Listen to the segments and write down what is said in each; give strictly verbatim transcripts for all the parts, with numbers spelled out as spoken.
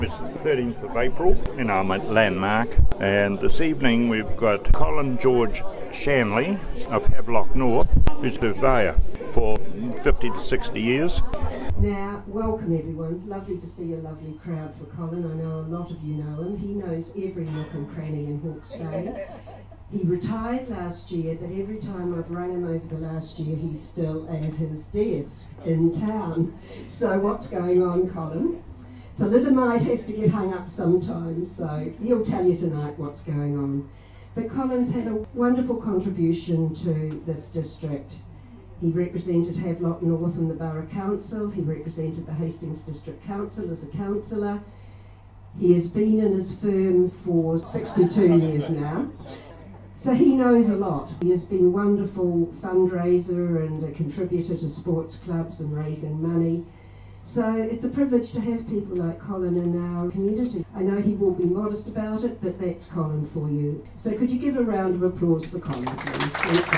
It's the thirteenth of April and I'm at Landmark, and this evening we've got Colin George Shanley of Havelock North, who's a surveyor for fifty to sixty years. Now, welcome everyone. Lovely to see a lovely crowd for Colin. I know a lot of you know him. He knows every nook and cranny in Hawke's Bay. He retired last year, but every time I've rung him over the last year, he's still at his desk in town. So what's going on, Colin? Thalidomide has to get hung up sometimes, so he'll tell you tonight what's going on. But Colin's had a wonderful contribution to this district. He represented Havelock North in the Borough Council. He represented the Hastings District Council as a councillor. He has been in his firm for sixty-two years now. So he knows a lot. He has been a wonderful fundraiser and a contributor to sports clubs and raising money. So it's a privilege to have people like Colin in our community. I know he will be modest about it, but that's Colin for you. So could you give a round of applause for Colin, please? Thank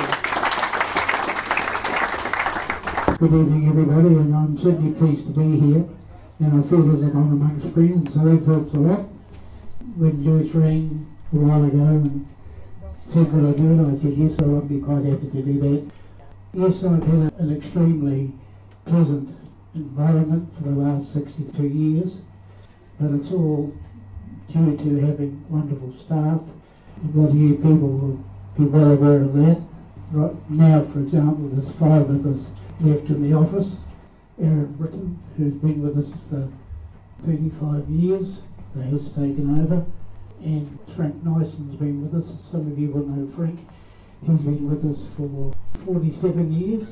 you. Good evening, everybody, and I'm certainly pleased to be here. And I feel as if I'm amongst friends, so that helps a lot. When Joyce rang a while ago and said what I do, I said yes, I would be quite happy to do that. Yes, I've had an extremely pleasant environment for the last sixty-two years, but it's all due to having wonderful staff. A lot of you people will be well aware of that. Right now, for example, there's five of us left in the office. Aaron Britton, who's been with us for thirty-five years, has taken over, and Frank Nyson's been with us. Some of you will know Frank. He's been with us for forty-seven years.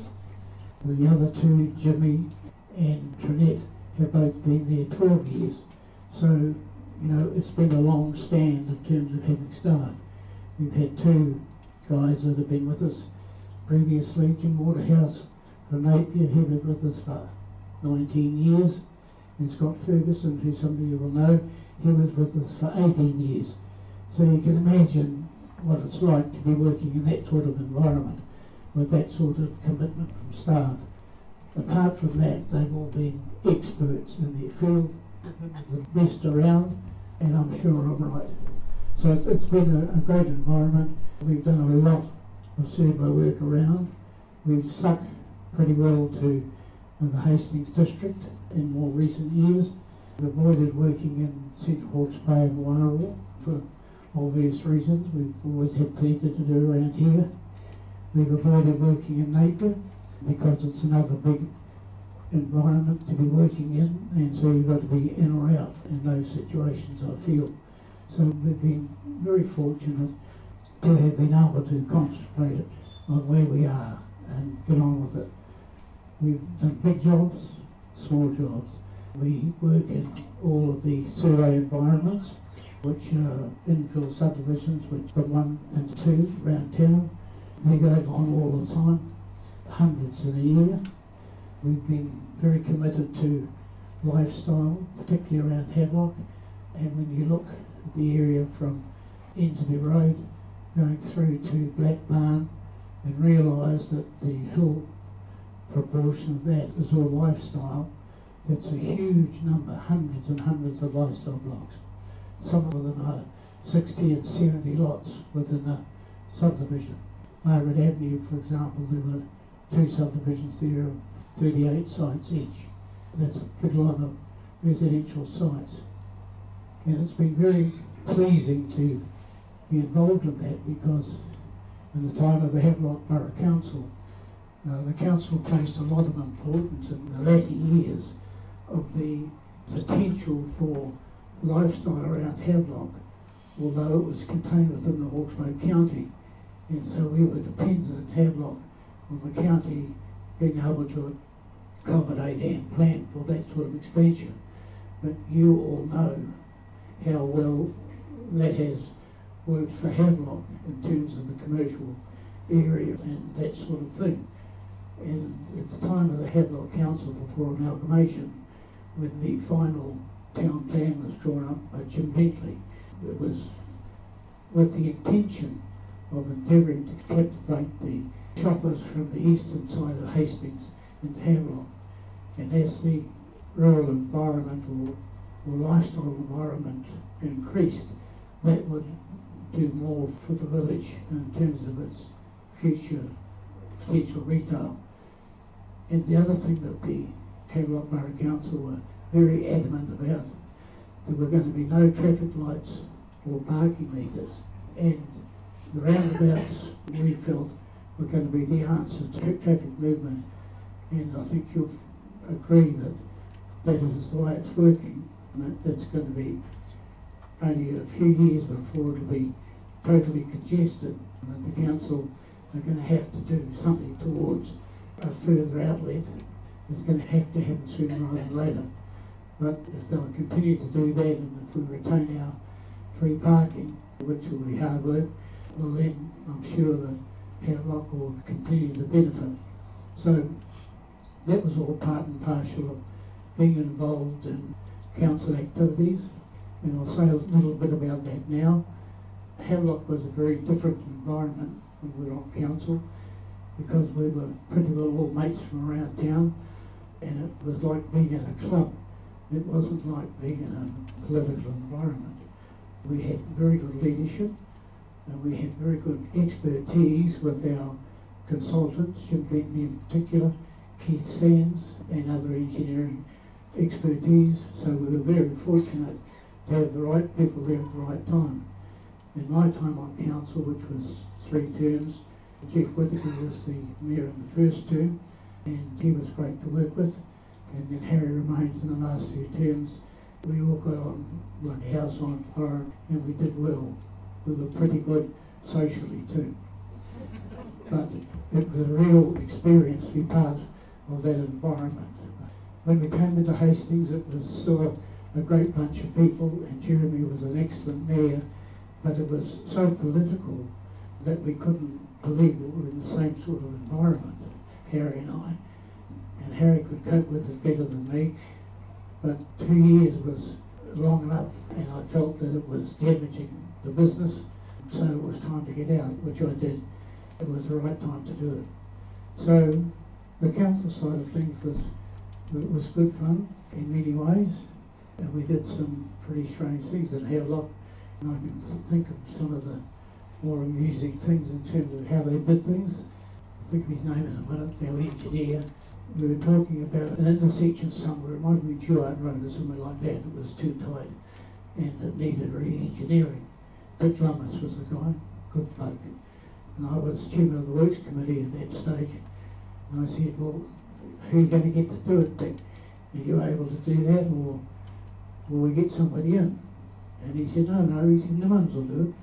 The other two, Jimmy and Trinette, have both been there twelve years. So, you know, it's been a long stand in terms of having staff. We've had two guys that have been with us previously. Jim Waterhouse from Napier, he was with us for nineteen years. And Scott Ferguson, who some of you will know, he was with us for eighteen years. So you can imagine what it's like to be working in that sort of environment with that sort of commitment from staff. Apart from that, they've all been experts in their field, the best around, and I'm sure I'm right. So it's, it's been a, a great environment. We've done a lot of servo work around. We've stuck pretty well to uh, the Hastings district in more recent years. We've avoided working in Central Hawke's Bay and Wairoa for obvious reasons. We've always had plenty to do around here. We've avoided working in Napier because it's another big environment to be working in, and so you've got to be in or out in those situations, I feel. So we've been very fortunate to have been able to concentrate on where we are and get on with it. We've done big jobs, small jobs. We work in all of the survey environments, which are infill subdivisions, which are one and two around town. They go on all the time, hundreds in a year. We've been very committed to lifestyle, particularly around Havelock. And when you look at the area from Ensley Road going through to Black Barn and realise that the hill proportion of that is all lifestyle, it's a huge number, hundreds and hundreds of lifestyle blocks. Some of them are sixty and seventy lots within a subdivision. Margaret Avenue, for example, there were two subdivisions there of thirty-eight sites each. That's a big lot of residential sites. And it's been very pleasing to be involved in that because in the time of the Havelock Borough Council, uh, the council placed a lot of importance in the latter years of the potential for lifestyle around Havelock, although it was contained within the Hawke's Bay County. And so we were dependent at Havelock on the county being able to accommodate and plan for that sort of expansion. But you all know how well that has worked for Havelock in terms of the commercial area and that sort of thing. And at the time of the Havelock Council before amalgamation, when the final town plan was drawn up by Jim Bentley, it was with the intention of endeavouring to captivate the shoppers from the eastern side of Hastings into Havelock. And as the rural environmental or lifestyle environment increased, that would do more for the village in terms of its future potential retail. And the other thing that the Havelock Borough Council were very adamant about, there were going to be no traffic lights or parking meters, and the roundabouts we felt were going to be the answer to traffic movement. And I think you'll agree that that is the way it's working. And that it's going to be only a few years before it'll be totally congested, and the council are going to have to do something towards a further outlet. It's going to have to happen sooner rather than later. But if they'll continue to do that, and if we retain our free parking, which will be hard work, well then I'm sure that Havelock will continue to benefit. So that was all part and parcel of being involved in council activities, and I'll say a little bit about that now. Havelock was a very different environment when we were on council, because we were pretty well all mates from around town, and it was like being in a club. It wasn't like being in a political environment. We had very good leadership, and we had very good expertise with our consultants, Jim Bentley in particular, Keith Sands, and other engineering expertise. So we were very fortunate to have the right people there at the right time. In my time on council, which was three terms, Jeff Whittaker was the mayor in the first term, and he was great to work with. And then Harry Remains in the last two terms. We all got on like a house on fire, and we did well. We were pretty good socially too. But it was a real experience to be part of that environment. When we came into Hastings, it was still a, a great bunch of people, and Jeremy was an excellent mayor, but it was so political that we couldn't believe that we were in the same sort of environment, Harry and I. And Harry could cope with it better than me, but two years was long enough, and I felt that it was damaging the business, so it was time to get out, which I did. It was the right time to do it. So the council side of things was it was good fun in many ways, and we did some pretty strange things in Havelock, and I can think of some of the more amusing things in terms of how they did things. I'll think of his name in a minute, our engineer. We were talking about an intersection somewhere, it might have been Duart Road or somewhere like that. It was too tight and it needed re-engineering. Dick Lummis was the guy, good bloke. And I was chairman of the Works Committee at that stage. And I said, well, who are you going to get to do it, Dick? Are you able to do that, or will we get somebody in? And he said, no, no, he said, Nimmons will do it.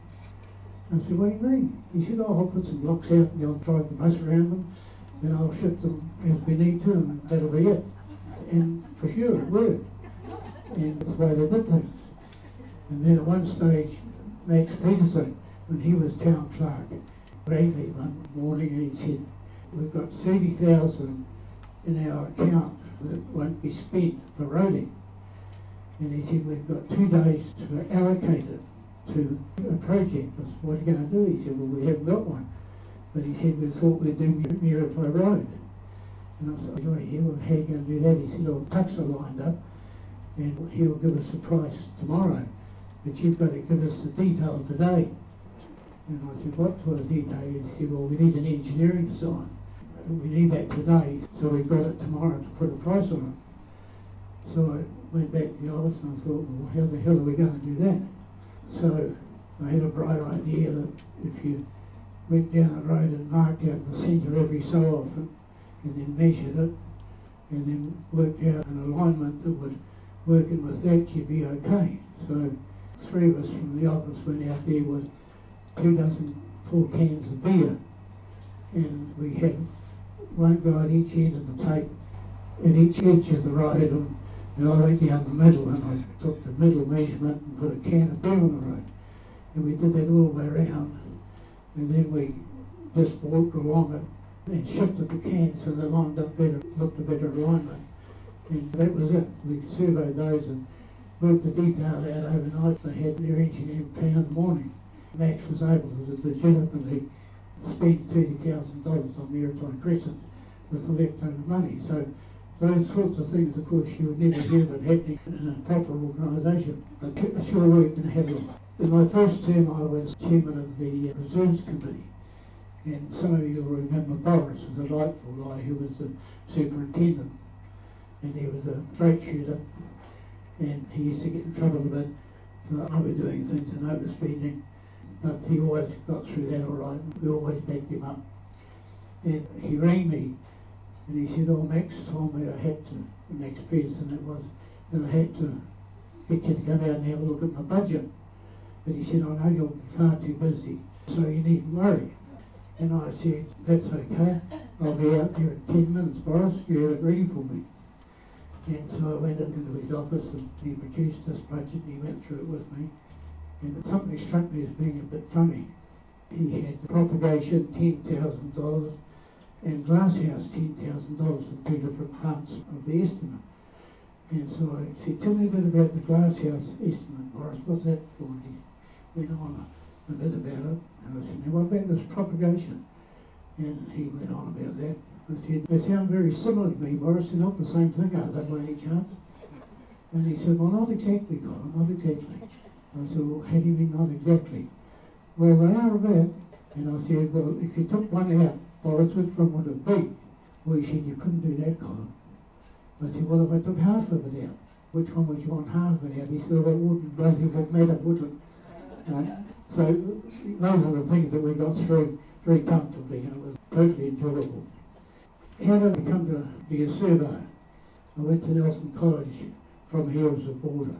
I said, what do you mean? He said, oh, I'll put some blocks out and I'll drive the bus around them, then I'll shift them as we need to, and that'll be it. And for sure, it worked. And that's the way they did things. And then at one stage, Max Peterson, when he was town clerk, rang me one morning and he said, we've got thirty thousand in our account that won't be spent for roading. And he said, we've got two days to allocate it to a project. I said, what are you going to do? He said, well, we haven't got one. But he said, we thought we'd do Mirapai Road. And I said, oh, yeah, well, how are you going to do that? He said, oh, tucks are lined up, and he'll give us a price tomorrow, but you've got to give us the detail today. And I said, what sort of detail? He said, well, we need an engineering design. We need that today, so we got it tomorrow to put a price on it. So I went back to the office and I thought, well, how the hell are we going to do that? So I had a bright idea that if you went down the road and marked out the centre every so often, and then measured it, and then worked out an alignment that would work in with that, you'd be okay. So three of us from the office went out there with two dozen full cans of beer, and we had one guy at each end of the tape, at each edge of the road, and, and I went down the middle and I took the middle measurement and put a can of beer on the road. And we did that all the way around, and then we just walked along it and shifted the cans so they lined up better, looked a better alignment. And that was it. We surveyed those and worked the detail out overnight. They had their engineering plan in the morning. Max was able to legitimately spend thirty thousand dollars on Mirapai Crescent with the leftover money. So Those sorts of things, of course, you would never hear of it happening in a proper organisation. I sure worked in Havelock. In my first term, I was chairman of the Reserves Committee. And some of you will remember Boris, was a delightful guy who was the superintendent. And he was a straight shooter. And he used to get in trouble a bit for overdoing things and overspending. But he always got through that all right. We always backed him up. And he rang me and he said, oh, Max told me I had to, Max Peterson it was, that I had to get you to come out and have a look at my budget. But he said, I know you'll be far too busy, so you needn't worry. And I said, that's okay. I'll be out there in ten minutes, Boris. You have it ready for me. And so I went into his office and he produced this budget and he went through it with me. And something struck me as being a bit funny. He had propagation ten thousand dollars and glasshouse ten thousand dollars in two different parts of the estimate. And so I said, tell me a bit about the glasshouse estimate, Boris. What's that for? And he went on a, a bit about it. And I said, now what about this propagation? And he went on about that. I said, they sound very similar to me, Boris. They're not the same thing, are they, by any chance? And he said, well, not exactly, Colin, not exactly. I said, well, how do you mean not exactly? Well, they are about. And I said, well, if you took one out, Boris, which one would it be? Well, he said, you couldn't do that, Colin. I said, well, if I took half of it out, which one would you want half of it out? He said, well, that wouldn't bloody would matter, would it? Right? So those are the things that we got through very comfortably, and it was totally enjoyable. How did I come to be a surveyor? I went to Nelson College from here as a boarder,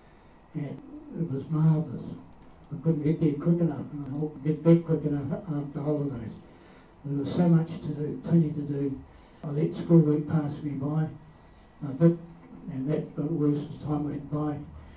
and it was marvellous. I couldn't get there quick enough, and I couldn't get back quick enough after holidays. There was so much to do, plenty to do. I let schoolwork pass me by a bit, and that got worse as time went by.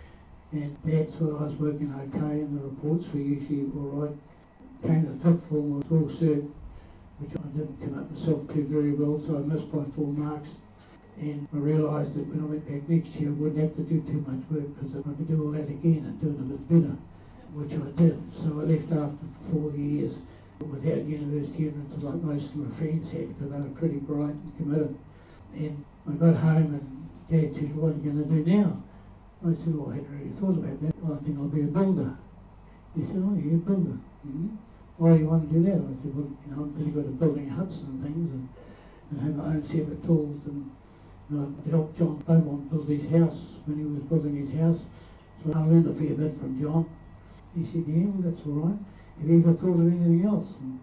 And Dad thought I was working okay, and the reports were usually all right. Came to fifth form, was all cert, which I didn't come up myself too very well, so I missed by four marks. And I realised that when I went back next year, I wouldn't have to do too much work, because I could do all that again and do it a bit better, which I did. So I left after four years without university entrance, like most of my friends had, because they were pretty bright and committed. And I got home and Dad said, what are you going to do now? I said, well, I hadn't really thought about that. I think I'll be a builder. He said, oh, you're a builder. Mm-hmm. Why do you want to do that? I said, well, you know, I'm pretty good at building huts and things, and, and have my own set of tools, and you know, I helped John Beaumont build his house when he was building his house. So I learned a fair bit from John. He said, yeah, well, that's all right. Have you ever thought of anything else? And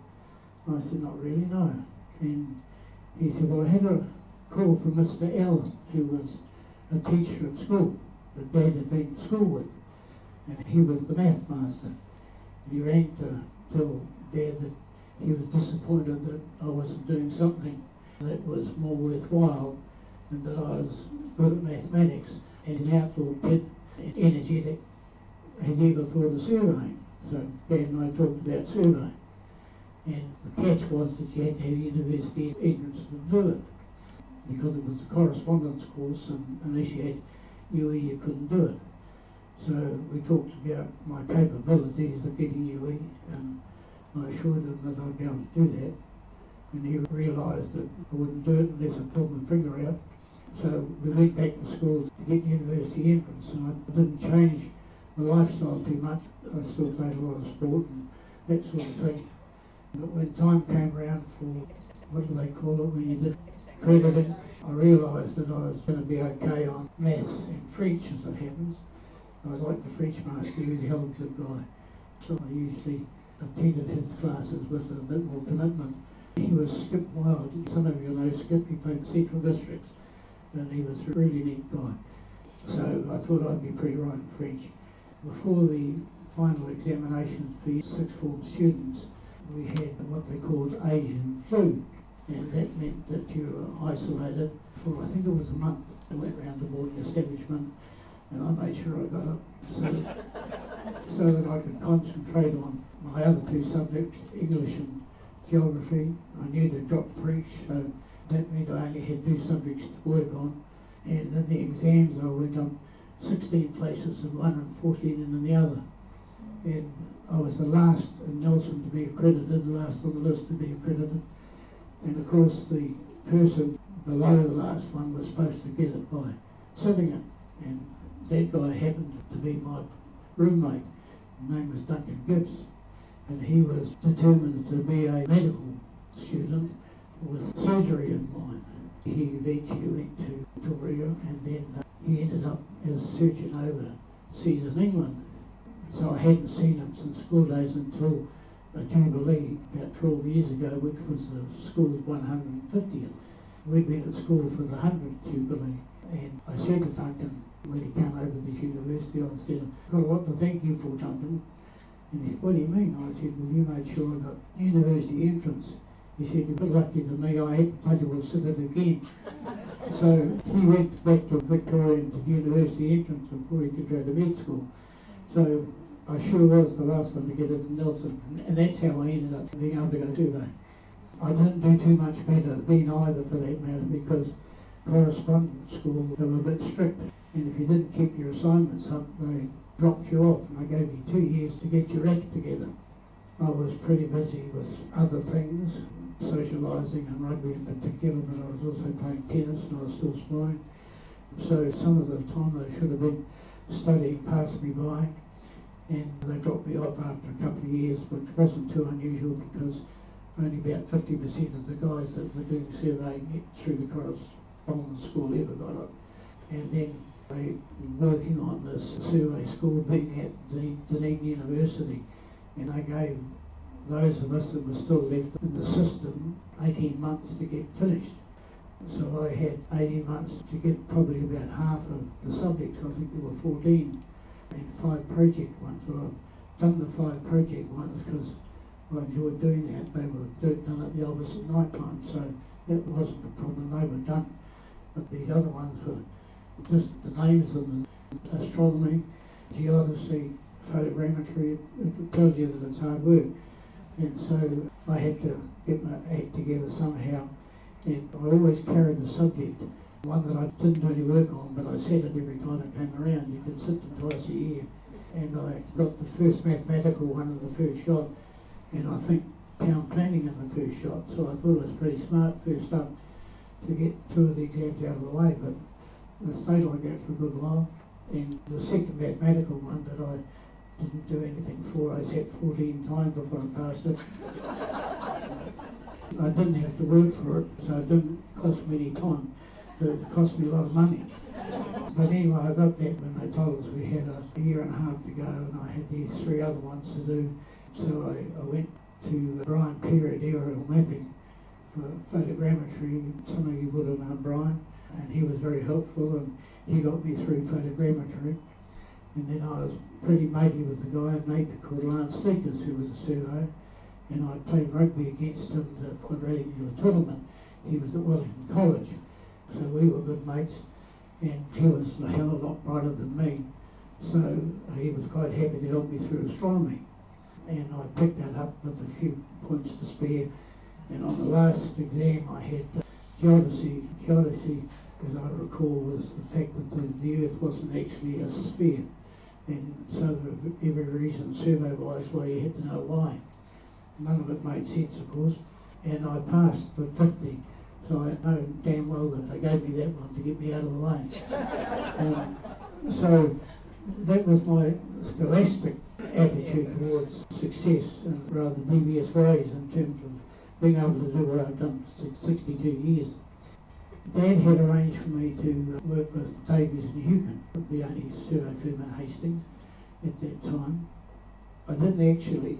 I said, not really, no. And he said, well, I had a call from Mister Allen, who was a teacher at school that Dad had been to school with, and he was the math master. And he rang to tell Dad that he was disappointed that I wasn't doing something that was more worthwhile, and that I was good at mathematics and an outdoor kid, and energetic. Had he ever thought of surveying? So Dad and I talked about surveying. And the catch was that you had to have university entrance to do it, because it was a correspondence course, and unless you had U E you couldn't do it. So we talked about my capabilities of getting U E, and I assured him that I'd be able to do that. And he realised that I wouldn't do it unless I pulled my finger out. So we went back to school to get university entrance, and I didn't change my lifestyle too much. I still played a lot of sport and that sort of thing. But when time came around for, what do they call it, when you did crediting, I realised that I was going to be okay on maths and French, as it happens. I liked the French master, he was a hell of a good guy. So I usually attended his classes with a bit more commitment. He was Skip Wild. Some of you know Skip, he played Central Districts, and he was a really neat guy. So I thought I'd be pretty right in French. Before the final examinations for sixth form students, we had what they called Asian flu, and that meant that you were isolated for, I think it was a month. I went round the boarding establishment, and I made sure I got up so that, so that I could concentrate on my other two subjects, English and geography. I knew they'd dropped French, so that meant I only had two subjects to work on. And in the exams I went up sixteen places in one and fourteen in the other. And I was the last in Nelson to be accredited, the last on the list to be accredited. And of course the person below the last one was supposed to get it by sitting it, and that guy happened to be my roommate. His name was Duncan Gibbs, and he was determined to be a medical student with surgery in mind. He eventually went to Victoria, and then uh, he ended up as surgeon overseas in England. So I hadn't seen him since school days until a jubilee about twelve years ago, which was the school's one hundred fiftieth. We'd been at school for the one hundredth jubilee, and I said to Duncan, when he came over to this university, I said, I've got a lot to thank you for, Duncan. And he said, what do you mean? I said, well, you made sure I got university entrance. He said, you're a bit lucky than me, I had to bloody well sit it again. So he went back to Victoria and to university entrance before he could go to med school. So I sure was the last one to get it in Nelson, and that's how I ended up being able to go survey. I didn't do too much better then either, for that matter, because correspondence school, they were a bit strict, and if you didn't keep your assignments up, they dropped you off, and I gave you two years to get your act together. I was pretty busy with other things, socialising and rugby in particular, but I was also playing tennis and I was still spying. So some of the time I should have been studying passed me by, and they dropped me off after a couple of years, which wasn't too unusual because only about fifty percent of the guys that were doing surveying through the correspondence school ever got it. And then they were working on this survey school being at the Dunedin University, and they gave those of us that were still left in the system eighteen months to get finished. So I had eighteen months to get probably about half of the subjects. I think there were fourteen. And five project ones. Well, I've done the five project ones because I enjoyed doing that. They were done at the Elvis at night time, so that wasn't a problem. They were done. But these other ones were just the names of them: astronomy, geodesy, photogrammetry. It tells you that it's hard work. And so I had to get my act together somehow. And I always carried the subject. One that I didn't do any work on, but I said it every time it came around. You could sit them twice a year. And I got the first mathematical one in the first shot, and I think town planning in the first shot. So I thought it was pretty smart first up to get two of the exams out of the way, but I stayed like that for a good while. And the second mathematical one that I didn't do anything for, I sat fourteen times before I passed it. I didn't have to work for it, so it didn't cost me any time. It cost me a lot of money. But anyway, I got that when they told us we had a, a year and a half to go, and I had these three other ones to do. So I, I went to Brian Period aerial mapping for photogrammetry. Some of you would have known Brian, and he was very helpful, and he got me through photogrammetry. And then I was pretty matey with a guy in Napier called Lance Steekers, who was a surveyor, and I played rugby against him to quadratic into a tournament. He was at Wellington College. So we were good mates, and he was a hell of a lot brighter than me. So he was quite happy to help me through astronomy. And I picked that up with a few points to spare. And on the last exam I had uh, geodesy. Geodesy, as I recall, was the fact that the, the Earth wasn't actually a sphere. And so there was every reason survey-wise why you had to know why. None of it made sense, of course. And I passed with fifty. So I know damn well that they gave me that one to get me out of the way. um, so that was my scholastic attitude towards success in rather devious ways in terms of being able to do what I've done for sixty-two years. Dad had arranged for me to work with Davies and Hukin, the only survey firm in Hastings at that time. I didn't actually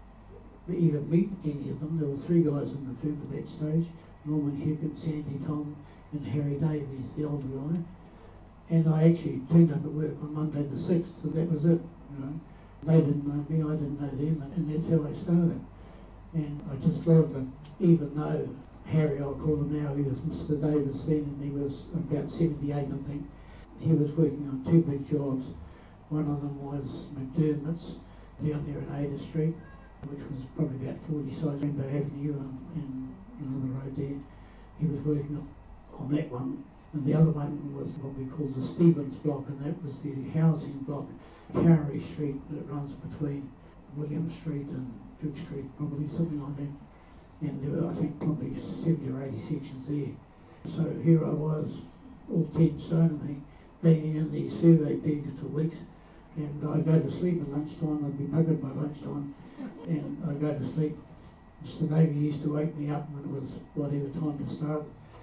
even meet any of them. There were three guys in the firm at that stage: Norman Hukin, Sandy Tom, and Harry Davies, the older guy. And I actually turned up at work on Monday the sixth, so that was it. You know, they didn't know me, I didn't know them, and that's how I started. And I just loved it, even though Harry, I'll call him now, he was Mister Davis then, and he was about seventy-eight, I think. He was working on two big jobs. One of them was McDermott's down there in Ada Street, which was probably about forty sides Rainbow Avenue and, and another road there. He was working on, on that one. And the other one was what we called the Stevens block, and that was the housing block, Cowrie Street, that runs between William Street and Duke Street, probably something like that. and there were, I think, probably seventy or eighty sections there. So here I was, all ten stone of me, being in these survey pegs for weeks, and I go to sleep at lunchtime. I'd be buggered by lunchtime, and I go to sleep. Mister Davey used to wake me up when it was whatever time to start.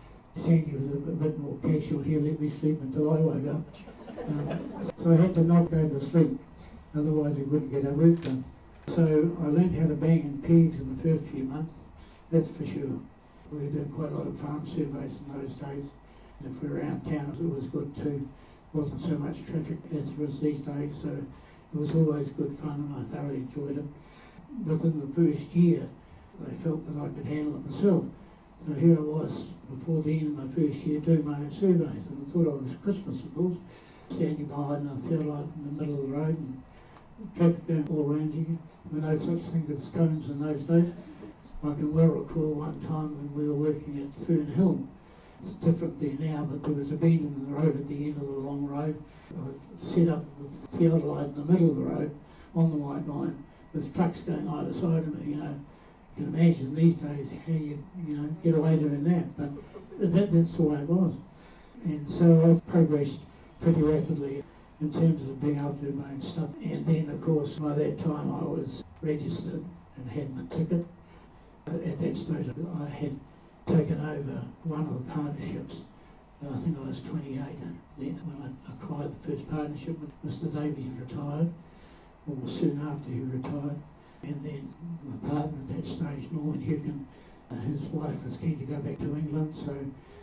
Sandy was a bit, a bit more casual. He'd let me sleep until I woke up. Um, so I had to not go to sleep, otherwise we wouldn't get our work done. So I learned how to bang in pegs in the first few months, that's for sure. We were doing quite a lot of farm surveys in those days, and if we were around town it was good too. There wasn't so much traffic as there is these days, so it was always good fun and I thoroughly enjoyed it. Within the first year, I felt that I could handle it myself. So here I was, before the end of my first year, doing my own surveys, and I thought I was Christmas, of course, standing behind a theodolite in the middle of the road and traffic going all around you. There were no such thing as cones in those days. I can well recall one time when we were working at Fern Hill. It's different there now, but there was a bend in the road at the end of the long road. I set up with theodolite in the middle of the road on the white line with trucks going either side of me, you know. You can imagine these days how you, you know, get away doing that, but that, that's the way it was. And so I progressed pretty rapidly in terms of being able to do my own stuff. And then, of course, by that time I was registered and had my ticket. At that stage I had taken over one of the partnerships. I think I was twenty-eight then when I acquired the first partnership. Mister Davies retired, or soon after he retired. And then my partner at that stage, Norman Hukin, uh, his wife was keen to go back to England, so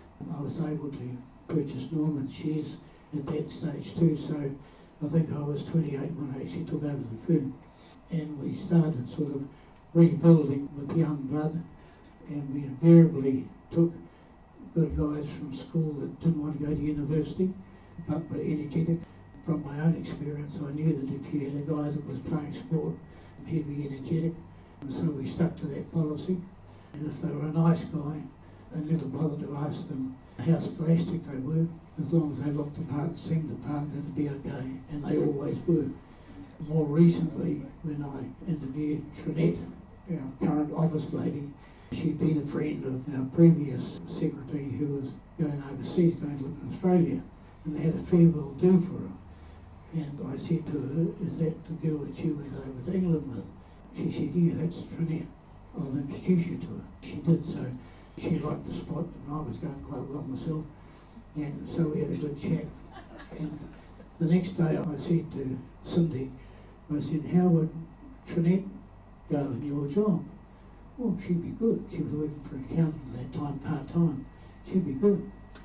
I was able to purchase Norman's shares at that stage too. So I think I was twenty-eight when I actually took over the firm. And we started sort of rebuilding with young blood, and we invariably took good guys from school that didn't want to go to university, but were energetic. From my own experience, I knew that if you had a guy that was playing sport, he'd be energetic, and so we stuck to that policy. And if they were a nice guy, I never bothered to ask them how scholastic they were. As long as they looked the part, seemed the part, that'd be okay, and they always were. More recently, when I interviewed Trinette, our current office lady, she'd been a friend of our previous secretary who was going overseas, going to live in Australia, and they had a farewell do for her. And I said to her, is that the girl that you went over to England with? She said, yeah, that's Trinette. I'll introduce you to her. She did, so she liked the spot, and I was going quite well myself. And so we had a good chat. And the next day I said to Cindy, I said, how would Trinette go in your job? Well, she'd be good. She was working for an accountant at that time, part-time. She'd be good.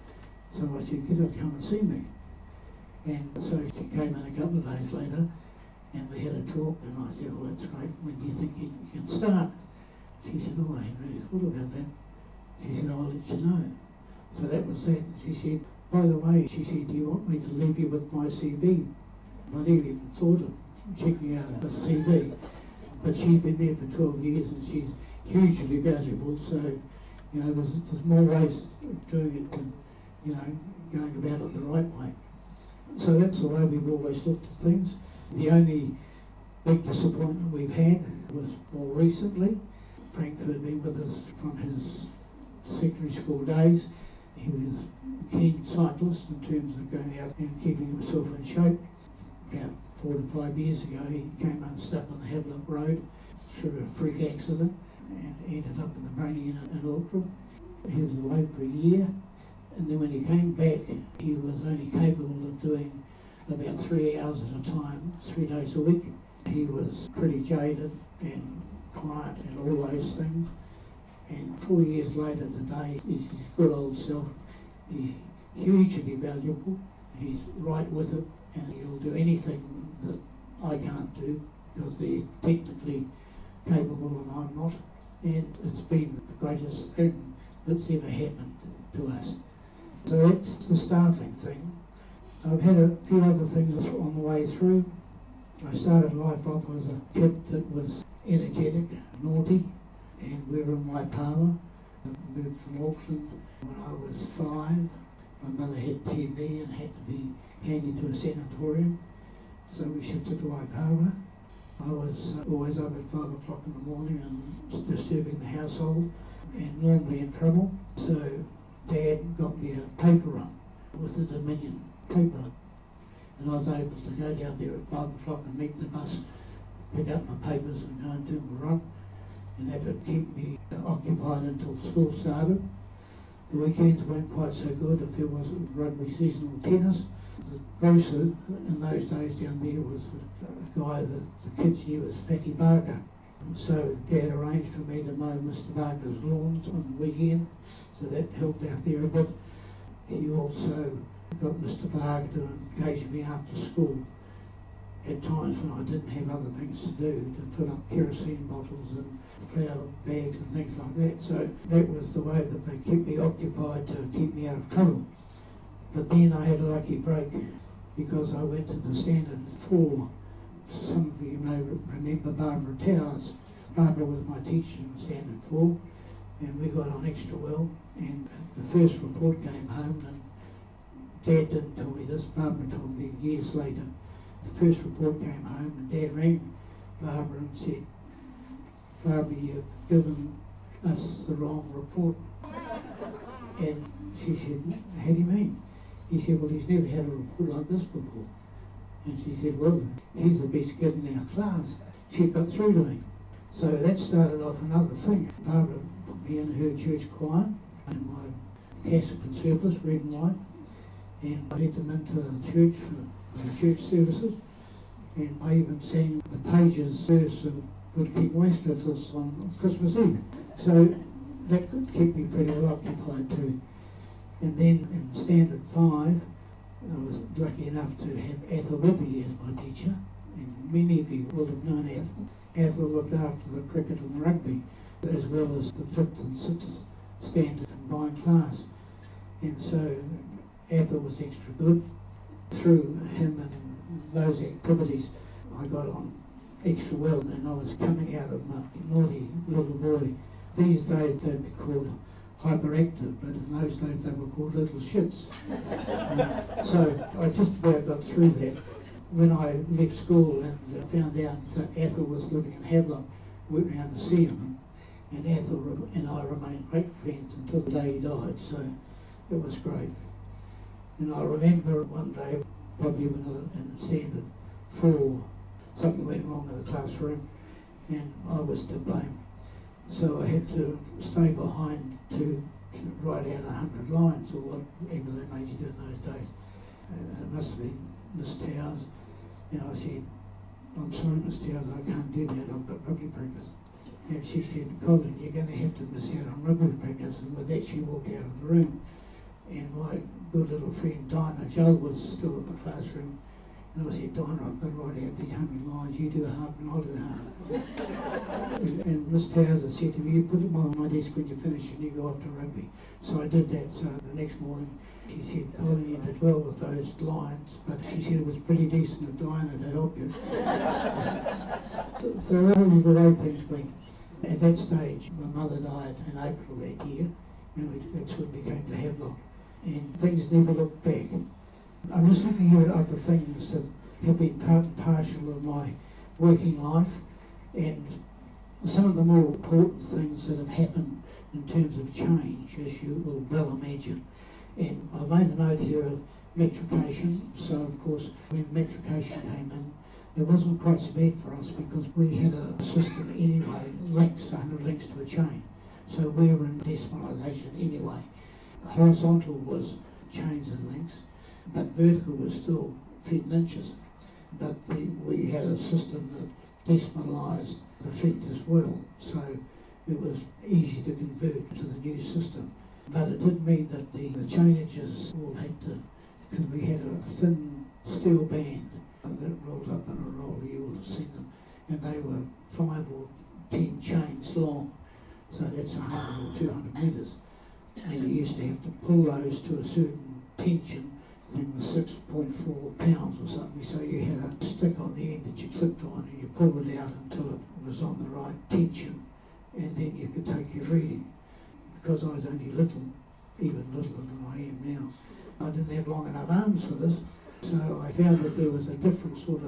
So I said, get her to come and see me. And so she came in a couple of days later, and we had a talk, and I said, well, that's great. When do you think you can start? She said, oh, I hadn't really thought about that. She said, I'll let you know. So that was that. She said, by the way, she said, do you want me to leave you with my C V? I never even thought of checking out a C V. But she's been there for twelve years, and she's hugely valuable. So, you know, there's, there's more ways of doing it than, you know, going about it the right way. So that's the way we've always looked at things. The only big disappointment we've had was more recently. Frank, who had been with us from his secondary school days, he was a keen cyclist in terms of going out and keeping himself in shape. About four to five years ago, he came unstuck on the Havelock Road through a freak accident and ended up in the brain unit in Auckland. He was away for a year. And then when he came back, he was only capable of doing about three hours at a time, three days a week. He was pretty jaded and quiet and all those things. And four years later today, he's his good old self. He's hugely valuable. He's right with it, and he'll do anything that I can't do because they're technically capable and I'm not. And it's been the greatest thing that's ever happened to us. So that's the staffing thing. I've had a few other things on the way through. I started life off as a kid that was energetic, naughty, and we were in Waipawa. I moved from Auckland when I was five. My mother had T B and had to be handed to a sanatorium, so we shifted to Waipawa. I was uh, always up at five o'clock in the morning and disturbing the household and normally in trouble. So Dad got me a paper run with the Dominion paper, and I was able to go down there at five o'clock and meet the bus, pick up my papers and go and do my run, and that would keep me occupied until school started. The weekends weren't quite so good if there wasn't rugby season or tennis. The grocer in those days down there was a guy that the kids knew as Fatty Barker. So Dad arranged for me to mow Mister Barker's lawns on the weekend, so that helped out there a bit. He also got Mister Barker to engage me after school at times when I didn't have other things to do, to fill up kerosene bottles and flour bags and things like that. So that was the way that they kept me occupied to keep me out of trouble. But then I had a lucky break because I went into Standard four. Some of you may remember Barbara Towers. Barbara was my teacher in Standard four, and we got on extra well. And the first report came home, and Dad didn't tell me this, Barbara told me years later. The first report came home, and Dad rang Barbara and said, "Barbara, you've given us the wrong report." And she said, "How do you mean?" He said, "Well, he's never had a report like this before." And she said, "Well, he's the best kid in our class." She got through to me. So that started off another thing. Barbara put me in her church choir in my cassock and surplice, red and white, and I led them into the church for, for the church services. And I even sang the Pages verse of Good King Wenceslas on Christmas Eve. So that could keep me pretty well occupied too. And then in Standard five, I was lucky enough to have Athol Libby as my teacher, and many of you will have known Athol. Athol looked after the cricket and rugby, as well as the fifth and sixth standard combined class. And so Athol was extra good. Through him and those activities, I got on extra well, and I was coming out of my naughty little boy. These days they'd be called hyperactive, but in those days they were called little shits. um, so I just about got through that. When I left school and uh, found out that Athol was living in Havelock, went round to see him, and Athol re- and I remained great friends until the day he died, so it was great. And I remember one day, probably when I was in Standard four, something went wrong in the classroom, and I was to blame. So I had to stay behind to, to write out a hundred lines or whatever they made you do in those days. Uh, it must have been Miss Towers. And I said, "I'm sorry, Miss Towers, I can't do that, I've got rugby practice." And she said, "Colin, you're going to have to miss out on rugby practice." And with that she walked out of the room. And my good little friend Dinah Joe was still in the classroom. And I said, "Dinah, I've got to write out these hundred lines, you do half and I'll do half." and, and Miss Towers said to me, "You put them on my desk when you finish and you go off to rugby." So I did that. So the next morning she said, "Colin, you did well with those lines," but she said it was pretty decent of Dinah to help you. so, so that was the way things went. At that stage, my mother died in April that year, and we, that's when we came to Havelock. And things never looked back. I'm just looking here at other things that have been part and parcel of my working life, and some of the more important things that have happened in terms of change, as you will well imagine. And I made a note here of metrication. So of course, when metrication came in, it wasn't quite so bad for us because we had a system anyway, links, one hundred links to a chain. So we were in decimalisation anyway. Horizontal was chains and links, but vertical was still feet and inches. But the, we had a system that decimalised the feet as well, so it was easy to convert to the new system. But it did mean that the, the changes all had to, because we had a thin steel band that rolled up in a roll, you would have seen them, and they were five or ten chains long, so that's one hundred or two hundred metres. And you used to have to pull those to a certain tension, I think it was six point four pounds or something, so you had a stick on the end that you clipped on and you pulled it out until it was on the right tension, and then you could take your reading. Because I was only little, even littler than I am now, I didn't have long enough arms for this, so I found that there was a different sort of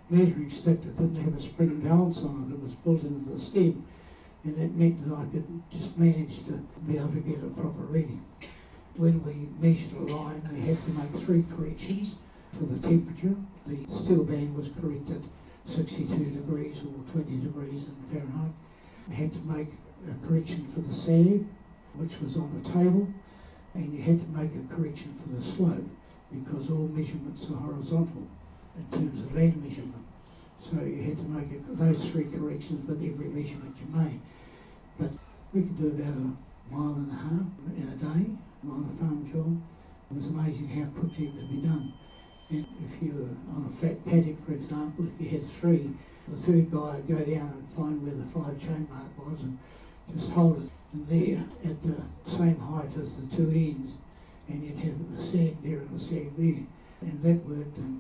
measuring stick that didn't have a spring balance on it. It was built into the stem, and that meant that I could just manage to be able to get a proper reading. When we measured a line, we had to make three corrections for the temperature. The steel band was corrected sixty-two degrees or twenty degrees in Fahrenheit. We had to make a correction for the sag, which was on the table, and you had to make a correction for the slope, because all measurements are horizontal in terms of land measurement. So you had to make a, those three corrections with every measurement you made. But we could do about a mile and a half in a day on a farm job. It was amazing how quickly it could be done. And if you were on a flat paddock, for example, if you had three, the third guy would go down and find where the five chain mark was and just hold it in there at the same height as the two ends, and you'd have the sag there and the sag there. And that worked, and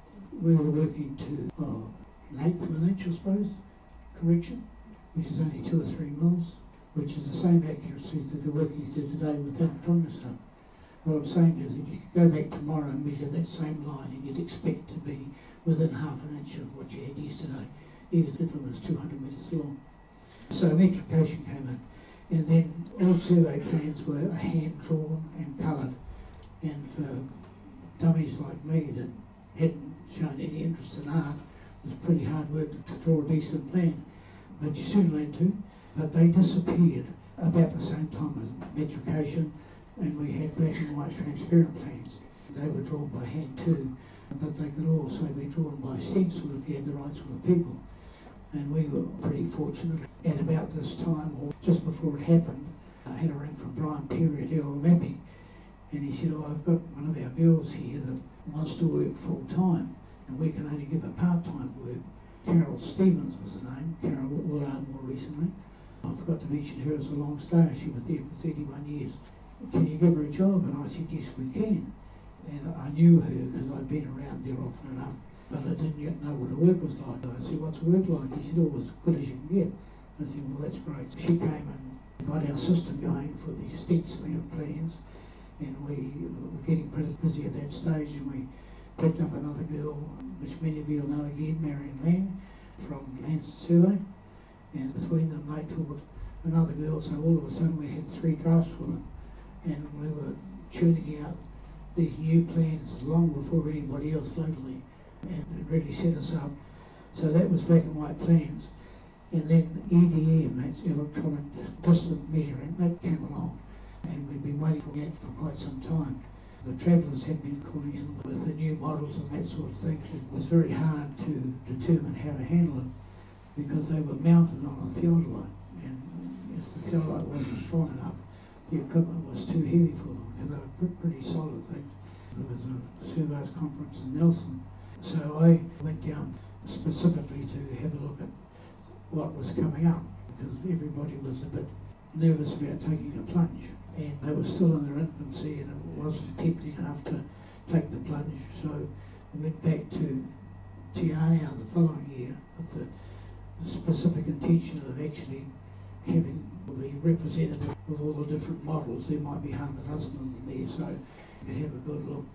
we were working to oh, an eighth of an inch, I suppose, correction, which is only two or three mils, which is the same accuracy that the work you did today with that microscope. What I'm saying is that you could go back tomorrow and measure that same line, and you'd expect to be within half an inch of what you had yesterday, even if it was two hundred metres long. So metrication came in, and then all survey plans were hand-drawn and coloured, and for dummies like me that hadn't shown any interest in art, it was pretty hard work to, to draw a decent plan, but you soon learned to. But they disappeared about the same time as metrication, and we had black and white transparent plans. They were drawn by hand too, but they could also be drawn by stencil if you had the right sort of people. And we were pretty fortunate. At about this time, or just before it happened, I had a ring from Brian Perry at Errol Mapping, and he said, oh, I've got one of our girls here that wants to work full time, and we can only give her part-time work. Carol Stevens was her name. Carol will learn more recently. I forgot to mention her as a long stayer. She was there for thirty-one years. Can you give her a job? And I said, yes, we can. And I knew her because I'd been around there often enough, but I didn't yet know what her work was like. I said, what's her work like? He said, oh, as good as you can get. I said, well, that's great. So she came and got our system going for the stenciling of plans, and we were getting pretty busy at that stage, and we picked up another girl, which many of you will know again, Marion Lang, from Lancet Survey, and between them they taught another girl, so all of a sudden we had three draftswomen, and we were churning out these new plans long before anybody else locally, and it really set us up. So that was black and white plans. And then E D M, that's electronic distance measuring, that came along, and we'd been waiting for that for quite some time. The travellers had been calling in with the new models and that sort of thing. It was very hard to determine how to handle it because they were mounted on a theodolite, and if the theodolite wasn't strong enough, the equipment was too heavy for them, because they were pr- pretty solid things. There was a surveyors conference in Nelson, so I went down specifically to have a look at what was coming up, because everybody was a bit nervous about taking a plunge, and they were still in their infancy, and it wasn't tempting enough to take the plunge. So I went back to Te Anau the following year with the, the specific intention of actually having the representative with all the different models. There might be half a dozen of them there, so you could have a good look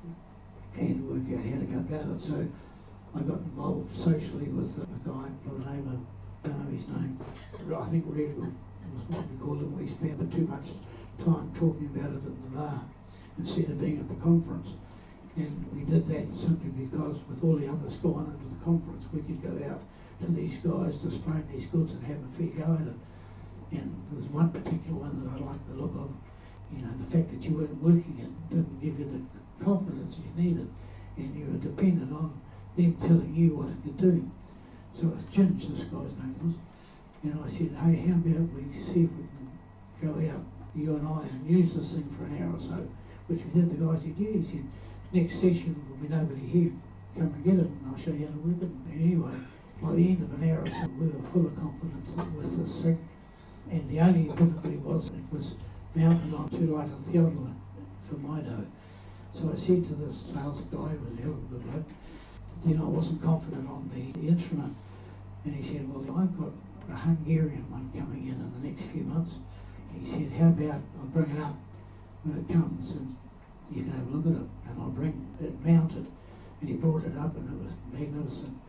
and work out how to go about it. So I got involved socially with a guy by the name of, I don't know his name, I think Redwood was what we called him. We spent too much time talking about it in the bar instead of being at the conference. And we did that simply because with all the others going into the conference, we could go out to these guys displaying these goods and have a fair go at it. And there was one particular one that I liked the look of. You know, the fact that you weren't working it didn't give you the confidence you needed, and you were dependent on them telling you what it could do. So it's Ginge, this guy's name was, and I said, hey, how about we see if we can go out, you and I, and use this thing for an hour or so, which we did. The guy said, yeah, he said, next session will be nobody here, come and get it, and I'll show you how to work it. And anyway, by the end of an hour or so, we were full of confidence with this thing. And the only difficulty was it was mounted on too light a theodolite for my dough. So I said to this sales guy, who was a hell of a good bloke, you know, I wasn't confident on the, the instrument. And he said, well, I've got a Hungarian one coming in in the next few months. He said, how about I'll bring it up when it comes and you can have a look at it, and I'll bring it mounted. And he brought it up, and it was magnificent.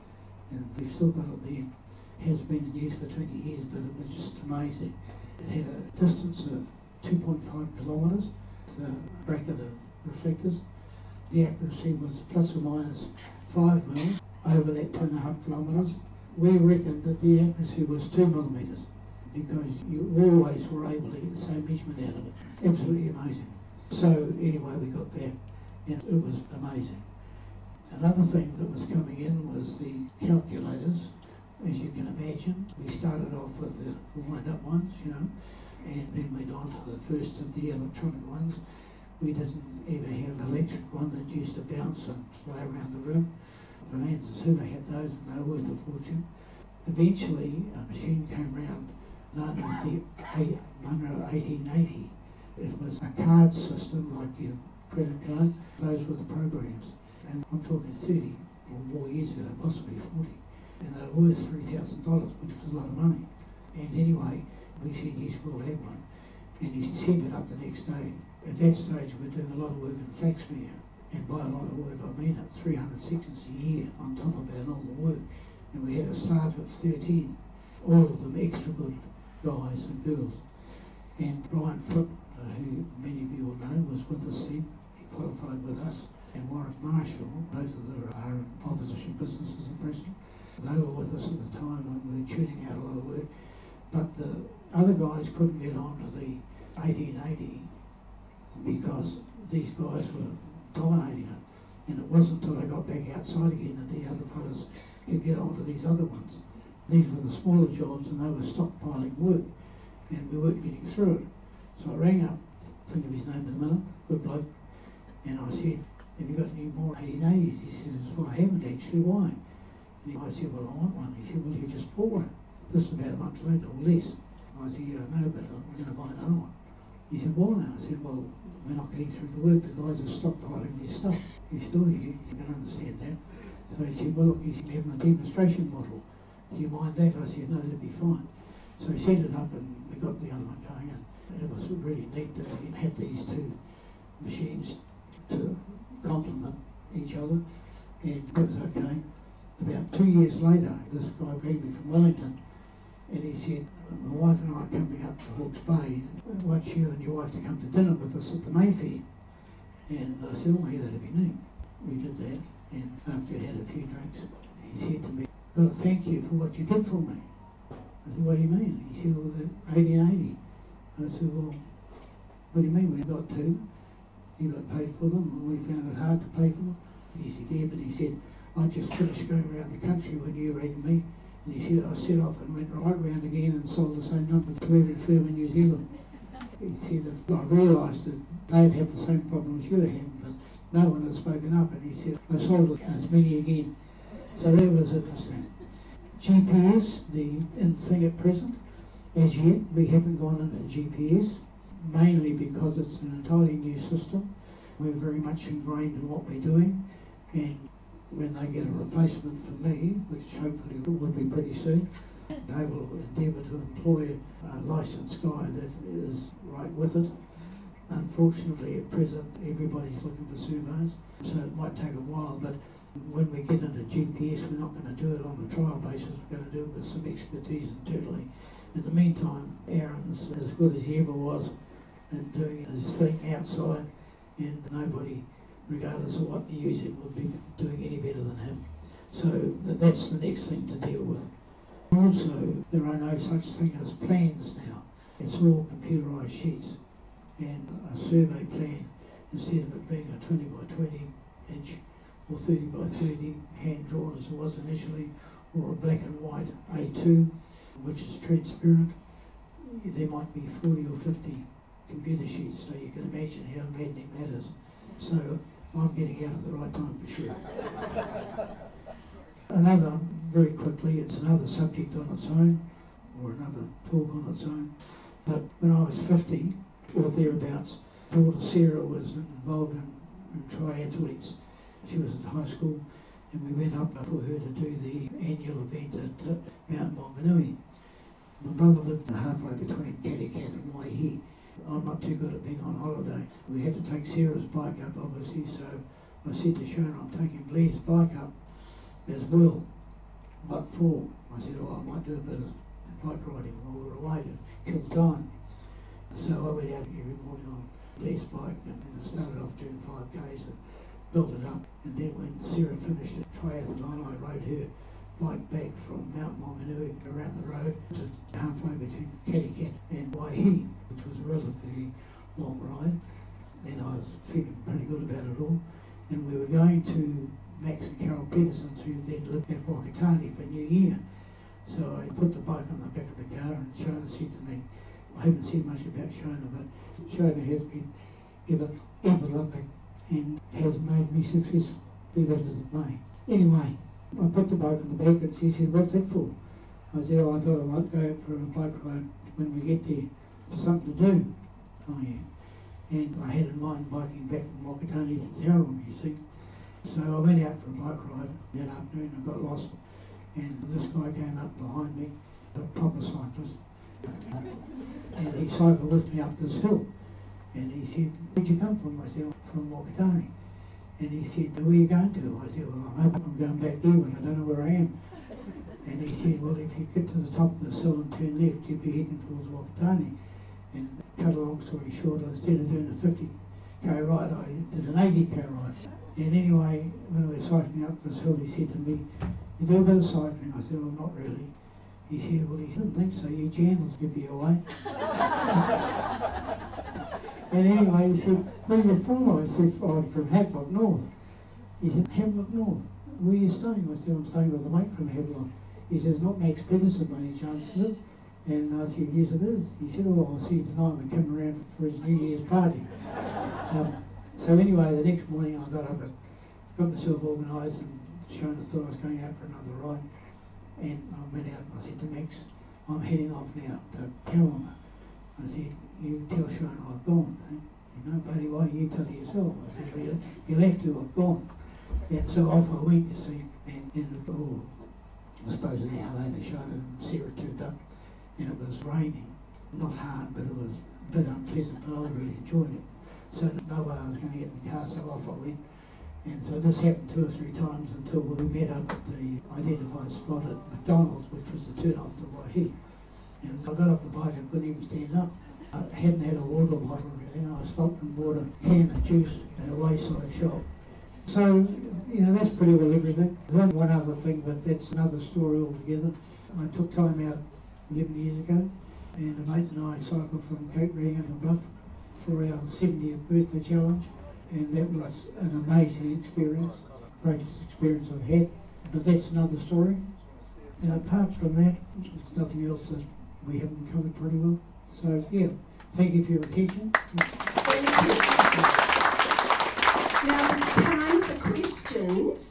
and we've still got it there. It has been in use for twenty years, but it was just amazing. It had a distance of two point five kilometres, the bracket of reflectors. The accuracy was plus or minus five mil over that two and a half kilometres. We reckoned that the accuracy was two millimetres because you always were able to get the same measurement out of it. Absolutely amazing. So anyway, we got that, and it was amazing. Another thing that was coming in was the calculators. As you can imagine, we started off with the wind-up ones, you know, and then went on to the first of the electronic ones. We didn't ever have an electric one that used to bounce and fly around the room. The Lancers Hoover had those, and they were worth a fortune. Eventually, a machine came round known as the Munro eighteen eighty. It was a card system like your credit card. Those were the programs. And I'm talking thirty or more years ago, possibly forty. And they were worth three thousand dollars, which was a lot of money. And anyway, we said, yes, we'll have one. And he sent it up the next day. At that stage, we were doing a lot of work in Flaxmere. And by a lot of work, I mean it, three hundred sections a year on top of our normal work. And we had a staff of thirteen, all of them extra good guys and girls. And Brian Fripp, uh, who many of you will know, was with us then. He qualified with us. And Warwick Marshall, both of them are in opposition businesses at present. They were with us at the time when we were tuning out a lot of work. But the other guys couldn't get on to the eighteen eighty because these guys were dominating it. And it wasn't until I got back outside again that the other fellas could get on to these other ones. These were the smaller jobs and they were stockpiling work and we weren't getting through it. So I rang up, think of his name in a minute, good bloke, and I said, have you got any more eighteen eighties? He says, well, I haven't actually, why? And I said, well, I want one. He said, well, you just bought one. This is about a month later or less. I said, yeah, I know, but I'm going to buy another one. He said, why now? I said, well, we're not getting through the work. The guys are stockpiling their stuff. He said, oh, you can understand that. So he said, well, look, he said, we have a demonstration model. Do you mind that? I said, no, that'd be fine. So he set it up and we got the other one going in. And it was really neat that we had these two machines to complement each other. And that was okay. About two years later, this guy rang me from Wellington and he said, my wife and I are coming up to Hawke's Bay. I want you and your wife to come to dinner with us at the Mayfair. And I said, oh, yeah, that'd be neat. We did that. And after we'd had a few drinks, he said to me, well, thank you for what you did for me. I said, what do you mean? He said, well, the eighteen eighty. I said, well, what do you mean? We got two. You got paid for them and we found it hard to pay for them. He said, yeah, but he said, I just finished going around the country when you rang me. And he said, I set off and went right round again and sold the same number to every firm in New Zealand. He said, I realised that they'd have the same problem as you had, but no one had spoken up. And he said, I sold as many again. So that was interesting. G P S, the in thing at present, as yet, we haven't gone into G P S, mainly because it's an entirely new system. We're very much ingrained in what we're doing. And when they get a replacement for me, which hopefully will be pretty soon, they will endeavour to employ a licensed guy that is right with it. Unfortunately, at present, everybody's looking for surveyors, so it might take a while, but when we get into G P S, we're not going to do it on a trial basis, we're going to do it with some expertise internally. In the meantime, Aaron's as good as he ever was at doing his thing outside, and nobody, regardless of what you use it, would be doing any better than him. So that's the next thing to deal with. Also, there are no such thing as plans now. It's all computerised sheets. And a survey plan, instead of it being a twenty by twenty inch or thirty by thirty, hand drawn as it was initially, or a black and white A two, which is transparent, there might be forty or fifty computer sheets, so you can imagine how maddening that is. So I'm getting out at the right time for sure. Another, very quickly, it's another subject on its own, or another talk on its own. But when I was fifty, or thereabouts, daughter Sarah was involved in, in triathletes. She was at high school, and we went up for her to do the annual event at uh, Mount Maunganui. My brother lived halfway between Cadicat and Waihi. I'm not too good at being on holiday. We had to take Sarah's bike up, obviously, so I said to Shona, I'm taking Blair's bike up as well. what for? I said, oh, I might do a bit of bike riding while we were away to kill time. So I went out every morning on Lee's bike and then started off doing five Ks and built it up. And then when Sarah finished the triathlon, I rode her bike back from Mount Maunganui around the road to halfway between Catacat and Waihi, which was a relatively long ride. Then I was feeling pretty good about it all. And we were going to Max and Carol Peterson's, who then lived at Wakatani for New Year. So I put the bike on the back of the car and Shona said to me, I haven't said much about Shona, but Shona has been given everything and has made me successful. He visited me. Anyway, I put the bike on the back and she said, what's that for? I said, oh, I thought I might go out for a bike ride when we get there for something to do. Oh yeah. And I had in mind biking back from Wakatani to Tauranga, you see. So I went out for a bike ride that afternoon. I got lost and this guy came up behind me, a proper cyclist, and he cycled with me up this hill. And he said, where'd you come from? I said, from Wakatani. And he said, where are you going to? I said, well, I'm hoping I'm going back there, but I don't know where I am. And he said, well, if you get to the top of this hill and turn left, you'll be heading towards Wakatani. And cut a long story short, instead of doing a fifty K ride, I did an eighty K ride. And anyway, when we were cycling up this hill, he said to me, you do a bit of cycling? I said, well, not really. He said, well, he didn't think so, your Jan will give you away. And anyway, he said, where are you from? I said, oh, I'm from Havelock North. He said, Havelock North? Where are you staying? I said, I'm staying with a mate from Havelock. He says, not Max Peterson by any chance, is it? And I said, yes it is. He said, oh, I'll see you tonight. We're coming around for his New Year's party. Um, so anyway, the next morning I got up and got myself organised and Shona thought I was going out for another ride. And I went out and I said to Max, I'm heading off now to Tauranga. I said, you tell Shona I've gone. You know, buddy, why you tell her yourself? I said, well, you'll have to, I've gone. And so off I went, you see, and, and oh, I suppose an hour later Shona and Sarah turned up. And it was raining, not hard, but it was a bit unpleasant, but I really enjoyed it. So no way I was going to get in the car, so off I went. And so this happened two or three times until we met up at the identified spot at McDonald's, which was the turn off to Waihi. And I got off the bike, I couldn't even stand up. I hadn't had a water bottle or anything. I stopped and bought a can of juice at a wayside shop. So, you know, that's pretty well everything. There's only one other thing, but that's another story altogether. I took time out eleven years ago, and a mate and I cycled from Cape Reinga to Bluff for our seventieth birthday challenge, and that was an amazing experience, greatest experience I've had. But that's another story. And apart from that, there's nothing else that we haven't covered pretty well. So yeah, thank you for your attention. Thank you. Now it's time for questions.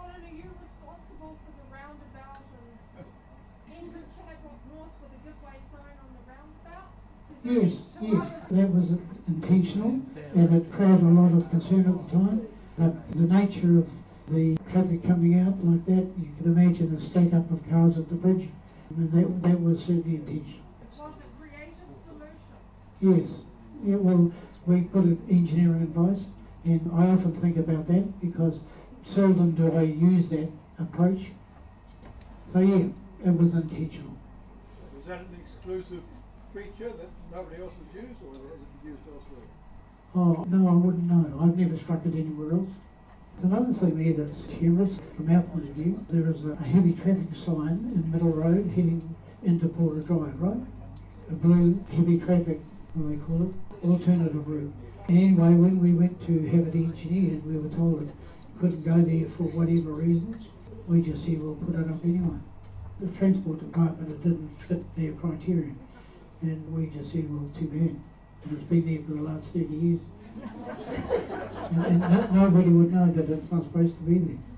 Yes, yes, that was intentional, and it created a lot of concern at the time. But the nature of the traffic coming out like that, you can imagine a stack up of cars at the bridge, and that that was certainly intentional. Was it creative solution? Yes, yeah, well, we put it engineering advice, and I often think about that because seldom do I use that approach. So yeah, it was intentional. Was that an exclusive feature that nobody else has used, or has it been used elsewhere? Oh, no, I wouldn't know. I've never struck it anywhere else. There's another thing there that's humorous from our point of view. There is a heavy traffic sign in Middle Road heading into Porter Drive, right? A blue heavy traffic, what do they call it? Alternative route. And anyway, when we went to have it engineered, we were told it couldn't go there for whatever reasons. We just said, we'll put it up anyway. The Transport Department, it didn't fit their criteria. And we just said, well, too bad. And it's been there for the last thirty years. and and no, nobody would know that it's not supposed to be there.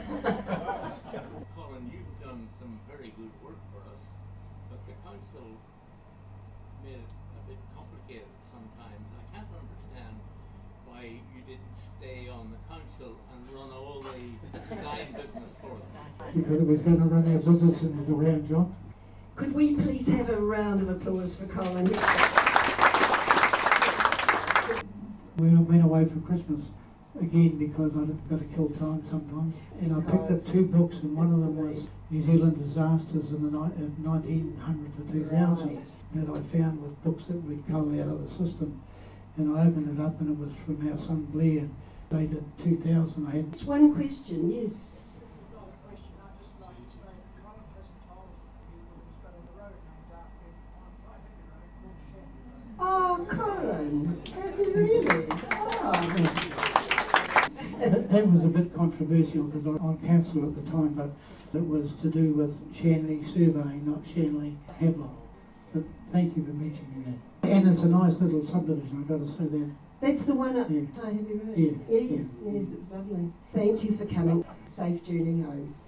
Colin, you've done some very good work for us, but the council made it a bit complicated sometimes. I can't understand why you didn't stay on the council and run all the design business for them. Because it was going to run our business in the round, John. Could we please have a round of applause for Colin? We went away for Christmas again because I've got to kill time sometimes. And I picked up Because two books, and one of it's them was amazing. New Zealand Disasters in the ni- of nineteen hundred to two thousand Right. that I found with books that we'd cull out of the system. And I opened it up and it was from our son Blair, dated two thousand. I had Just one question, yes. Oh, Colin, have you really? Oh. That that was a bit controversial because I was on council at the time, but it was to do with Shanley surveying, not Shanley Havelock. But thank you for mentioning that. And it's a nice little subdivision, I've got to say that. That's the one up Yeah. High Heavy Road. Yeah, Yes, yes, it's lovely. Thank you for coming. Safe journey home.